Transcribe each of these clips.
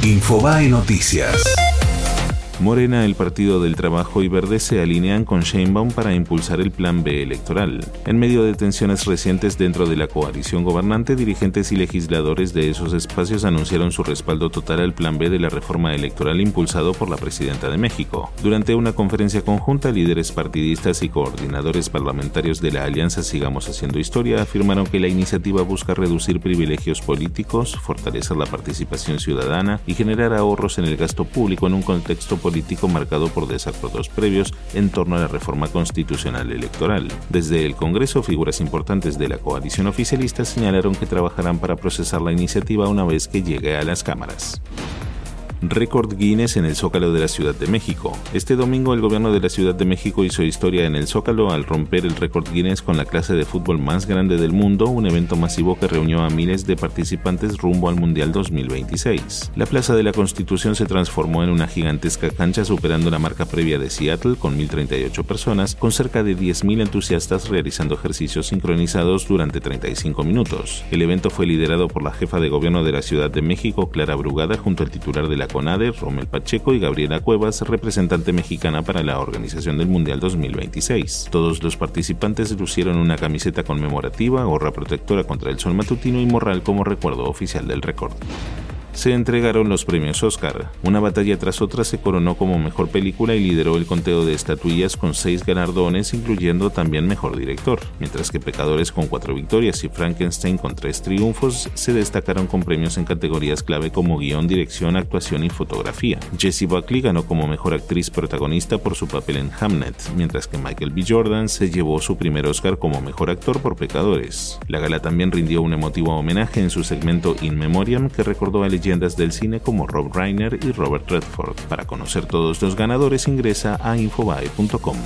Infobae Noticias. Morena, el Partido del Trabajo y Verde se alinean con Sheinbaum para impulsar el Plan B electoral. En medio de tensiones recientes dentro de la coalición gobernante, dirigentes y legisladores de esos espacios anunciaron su respaldo total al Plan B de la reforma electoral impulsado por la presidenta de México. Durante una conferencia conjunta, líderes partidistas y coordinadores parlamentarios de la alianza Sigamos Haciendo Historia afirmaron que la iniciativa busca reducir privilegios políticos, fortalecer la participación ciudadana y generar ahorros en el gasto público en un contexto político marcado por desacuerdos previos en torno a la reforma constitucional electoral. Desde el Congreso, figuras importantes de la coalición oficialista señalaron que trabajarán para procesar la iniciativa una vez que llegue a las cámaras. Récord Guinness en el Zócalo de la Ciudad de México. Este domingo el gobierno de la Ciudad de México hizo historia en el Zócalo al romper el récord Guinness con la clase de fútbol más grande del mundo, un evento masivo que reunió a miles de participantes rumbo al Mundial 2026. La Plaza de la Constitución se transformó en una gigantesca cancha superando la marca previa de Seattle con 1.038 personas, con cerca de 10.000 entusiastas realizando ejercicios sincronizados durante 35 minutos. El evento fue liderado por la jefa de gobierno de la Ciudad de México, Clara Brugada, junto al titular de la CONADE, Rommel Pacheco, y Gabriela Cuevas, representante mexicana para la organización del Mundial 2026. Todos los participantes lucieron una camiseta conmemorativa, gorra protectora contra el sol matutino y morral como recuerdo oficial del récord. Se entregaron los premios Oscar. Una batalla tras otra se coronó como mejor película y lideró el conteo de estatuillas con 6 galardones, incluyendo también mejor director, mientras que Pecadores con 4 victorias y Frankenstein con 3 triunfos se destacaron con premios en categorías clave como guión, dirección, actuación y fotografía. Jessie Buckley ganó como mejor actriz protagonista por su papel en Hamnet, mientras que Michael B. Jordan se llevó su primer Oscar como mejor actor por Pecadores. La gala también rindió un emotivo homenaje en su segmento In Memoriam, que recordó a leyendas del cine como Rob Reiner y Robert Redford. Para conocer todos los ganadores ingresa a infobae.com.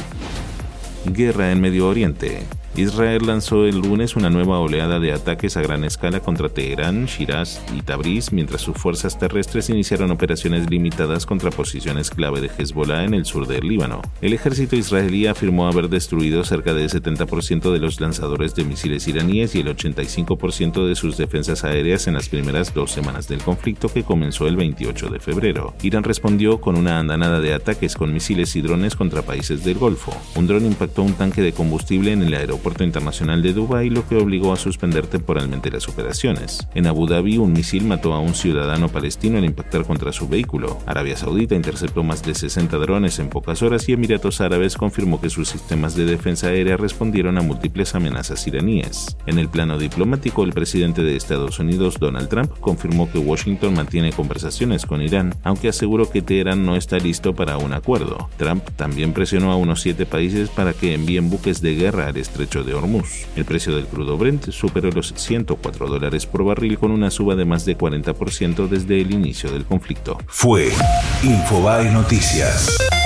Guerra en Medio Oriente. Israel lanzó el lunes una nueva oleada de ataques a gran escala contra Teherán, Shiraz y Tabriz, mientras sus fuerzas terrestres iniciaron operaciones limitadas contra posiciones clave de Hezbollah en el sur del Líbano. El ejército israelí afirmó haber destruido cerca del 70% de los lanzadores de misiles iraníes y el 85% de sus defensas aéreas en las primeras 2 semanas del conflicto, que comenzó el 28 de febrero. Irán respondió con una andanada de ataques con misiles y drones contra países del Golfo. Un dron impactó un tanque de combustible en el aeropuerto internacional de Dubái, lo que obligó a suspender temporalmente las operaciones. En Abu Dhabi, un misil mató a un ciudadano palestino al impactar contra su vehículo. Arabia Saudita interceptó más de 60 drones en pocas horas y Emiratos Árabes confirmó que sus sistemas de defensa aérea respondieron a múltiples amenazas iraníes. En el plano diplomático, el presidente de Estados Unidos, Donald Trump, confirmó que Washington mantiene conversaciones con Irán, aunque aseguró que Teherán no está listo para un acuerdo. Trump también presionó a unos 7 países para que envíen buques de guerra al estrecho de Hormuz. El precio del crudo Brent superó los $104 por barril, con una suba de más de 40% desde el inicio del conflicto. Fue Infobae Noticias.